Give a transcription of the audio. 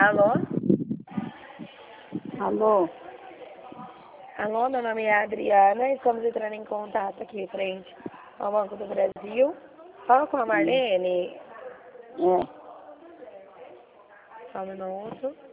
Alô? Alô? Alô, meu nome é Adriana, estamos entrando em contato aqui frente ao Banco do Brasil. Fala com a Marlene. É. Só um minuto.